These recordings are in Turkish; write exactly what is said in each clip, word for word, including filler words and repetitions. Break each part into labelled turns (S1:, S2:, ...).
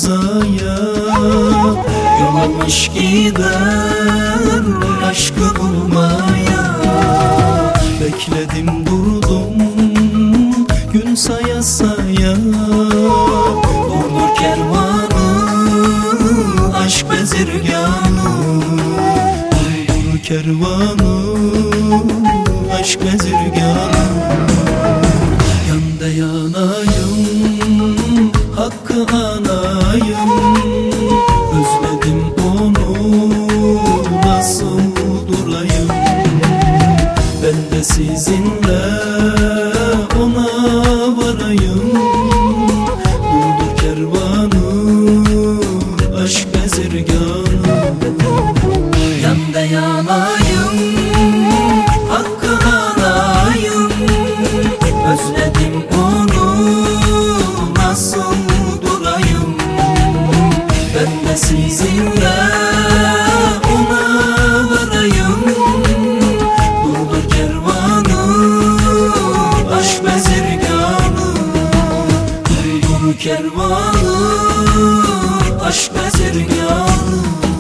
S1: uzaya, yollamış gider aşkı bulmaya. Bekledim durdum gün saya saya, durdur kervanı aşk bezirganı, durdur kervanı aşk bezirganı. Yanda yanayım, hakkı anayım, özledim onu, nasıl durayım? Ben de sizinle ona varayım, durdur kervanı aşk bezirganı. Yanda yanayım, hakkı anayım, özledim onu, nasıl durayım? Ben de sizinle ona varayım, durdur kervanı aşk bezirganı, durdur kervanı aşk bezirganı.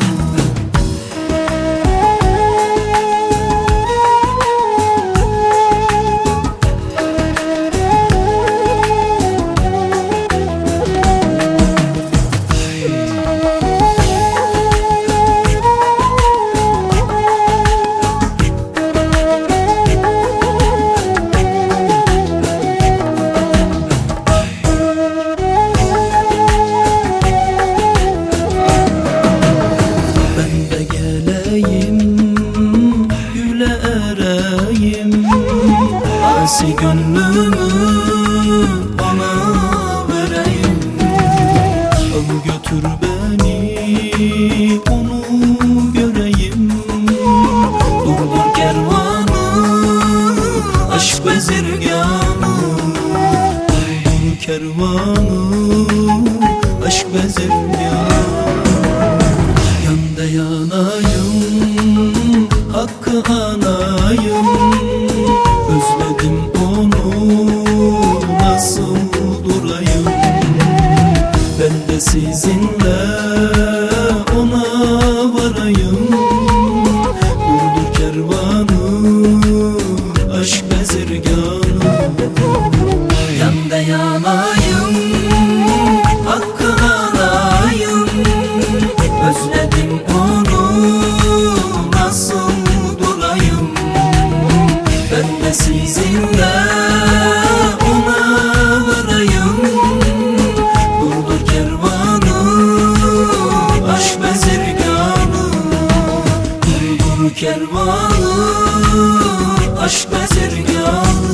S1: Güle ereyim, asi gönlümü ona vereyim. Al götür beni, onu göreyim, durdur kervanı aşk bezirganı, durdur kervanı aşk bezirganı. Yanda yanayım, hakkı anayım, özledim onu, nasıl durayım? Ben de sizinle ona varayım, durdur kervanı aşk bezirganı. Yanda yanayım, hakkı anayım, özledim onu, nasıl durayım? Ben de sizinle ona varayım, durdur kervanı aşk bezirganı, durdur kervanı aşk bezirganı.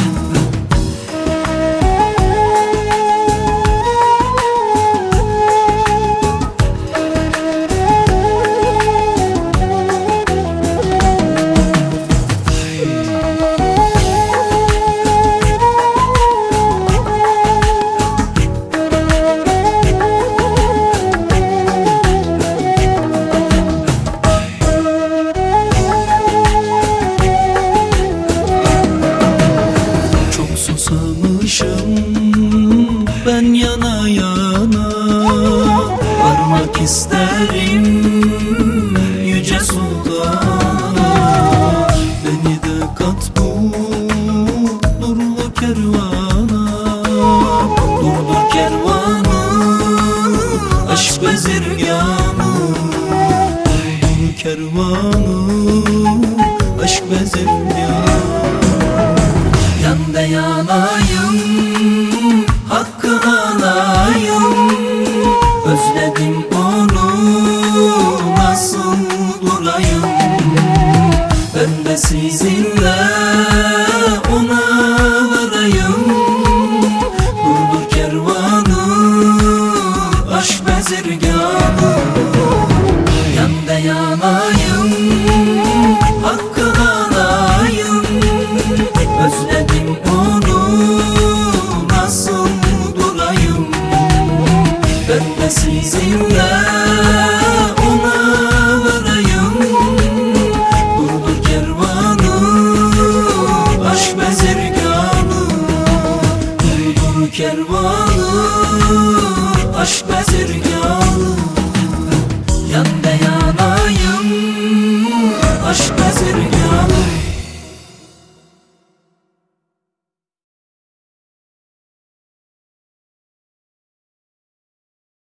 S1: Susamışım ben yana yana, varmak isterim yüce sultana. Beni de kat bu nurlu kervana, durdur kervanı aşk bezirganı, durdur kervanı aşk bezirganı. Yanda yanayım, hakkı anayım, özledim onu, nasıl durayım? Ben de sizinle ona varayım, durdur kervanı aşk bezirganı. Yanda yanayım, hakkı anayım, özledim onu, nasıl durayım? Ben de sizinle ona varayım, durdur kervanı aşk bezirganı, durdur kervanı aşk bezirganı. esirgeme.